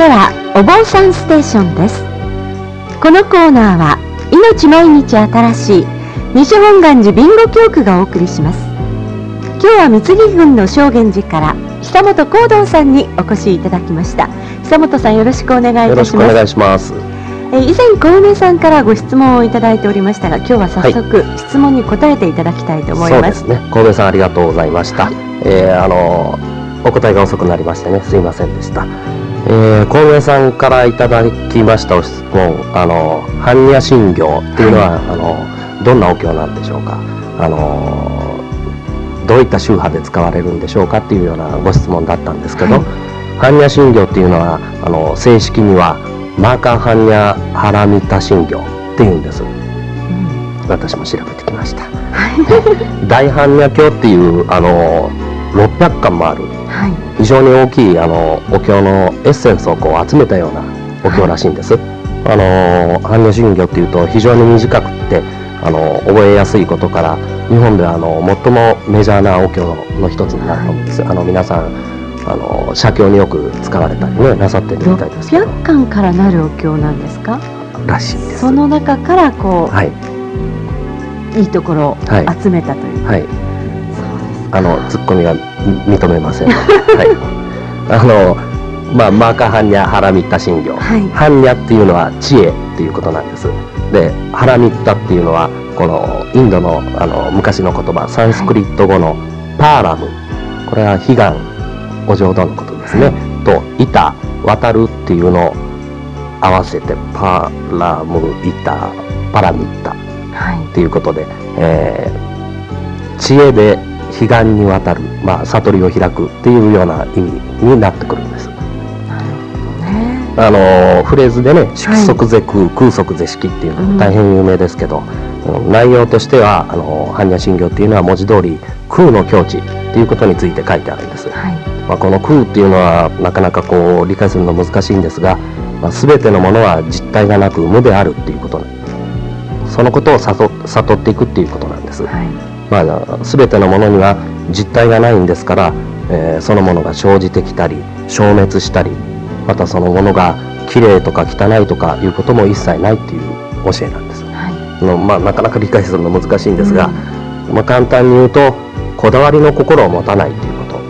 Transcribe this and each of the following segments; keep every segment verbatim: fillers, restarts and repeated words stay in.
してはお坊さんステーションです。このコーナーは命毎日新しい西本願寺備後教区がお送りします。今日は三木郡の正源寺から久本光道さんにお越しいただきました。久本さん、よろしくお願いいたします。 よろしくお願いします。 え以前小梅さんからご質問をいただいておりましたが、今日は早速、はい、質問に答えていただきたいと思います。 そうですね、小梅さんありがとうございました。はい、えー、あのお答えが遅くなりましてね、すいませんでした。えー、小梅さんからいただきましたお質問、あの般若心経っていうのは、はい、あのどんなお経なんでしょうか、あのどういった宗派で使われるんでしょうかっていうようなご質問だったんですけど、はい、般若心経っていうのはあの正式にはマーカー般若ハラミタ心経っていうんです、うん、私も調べてきました。大般若経っていうあのろっぴゃっかんもある、はい、非常に大きいあのお経のエッセンスをこう集めたようなお経らしいんです、はい、あの般若心経っていうと非常に短くってあの覚えやすいことから日本ではあの最もメジャーなお経の一つになると思うんです、はい、あの皆さんあの写経によく使われたりねなさってるみたいですけど、 ろっぴゃっかんからなるお経なんですか？ らしいです。 その中からこう、はい、いいところを集めたという、 はいはい、あのツッコミが認めません、はい、あのまあマーカー般若ハラミッタ心経、はい、般若っていうのは知恵っていうことなんです。でハラミッタっていうのはこのインドのあの昔の言葉サンスクリット語のパーラム、これは悲願お浄土のことですね、はい、と板渡るっていうのを合わせてパラムイタパラミッタっていうことで、はい、えー、知恵で彼岸に渡る、まあ、悟りを開くっていうような意味になってくるんです。なるほどね。あのフレーズでね色即是空、はい、空即是色っていうの大変有名ですけど、うん、内容としてはあの般若心経っていうのは文字通り空の境地っていうことについて書いてあるんです、はい、まあ、この空っていうのはなかなかこう理解するの難しいんですが、まあ、全てのものは実体がなく無であるっていうことそのことを悟っていくっていうことなんです、はい、まあ、全てのものには実体がないんですから、えー、そのものが生じてきたり消滅したり、またそのものがきれいとか汚いとかいうことも一切ないっていう教えなんです、はい、のまあ、なかなか理解するの難しいんですが、うん、まあ、簡単に言うとこだわりの心を持たないということ、うん、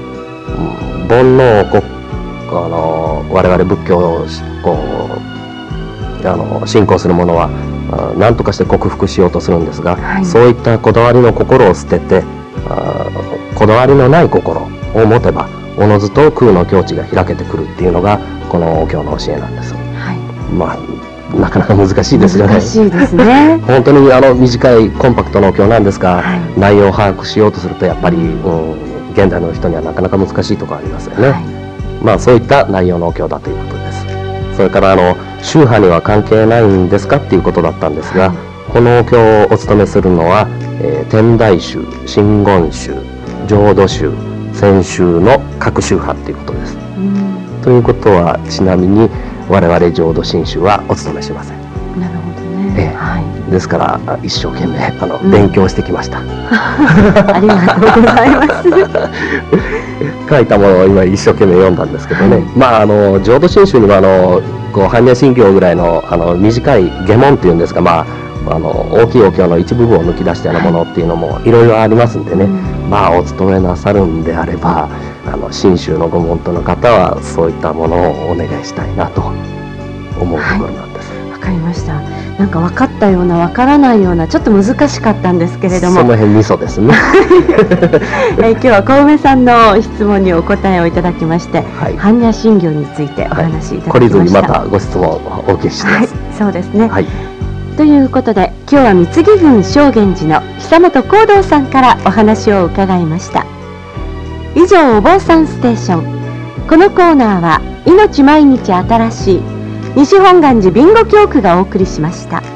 煩悩をこあの我々仏教をこうあの信仰する者は何とかして克服しようとするんですが、はい、そういったこだわりの心を捨ててあこだわりのない心を持てばおのずと空の境地が開けてくるっていうのがこのお経の教えなんです、はい、まあなかなか難しいですよね。 難しいですね。 本当にあの短いコンパクトなお経なんですが、はい、内容を把握しようとするとやっぱり、うん、現代の人にはなかなか難しいところありますよね、はい、まあそういった内容のお経だということです。それからあの宗派には関係ないんですかっていうことだったんですが、はい、このお経をお務めするのは、えー、天台宗、真言宗、浄土宗、禅宗の各宗派っていうことです。うん、ということはちなみに我々浄土真宗はお務めしません。 なるほどね、 えーはい、ですから一生懸命あの、うん、勉強してきました。 ありがとうございます。 書いたものを今一生懸命読んだんですけどね、はい、まああの浄土真宗にはあのこう般若心経ぐらいのあの短い下門っていうんですか、まああの大きいお経の一部分を抜き出したようなものっていうのもいろいろありますんでね、うん、まあお勤めなさるんであればあの真宗のご門徒の方はそういったものをお願いしたいなと思うところなんです。 わ、はい、かりました。なんか分かったような分からないようなちょっと難しかったんですけれども、 その辺味噌ですね。 え今日は小梅さんの質問にお答えをいただきまして、はい、般若心経についてお話しいただきました、 はい、懲りずにまたご質問をお受けしてます、はい、 そうですね、 はい、 ということで今日は三木郡正源寺の久本光道さんからお話を伺いました。以上お坊さんステーション、このコーナーは命毎日新しい西本願寺備後教区がお送りしました。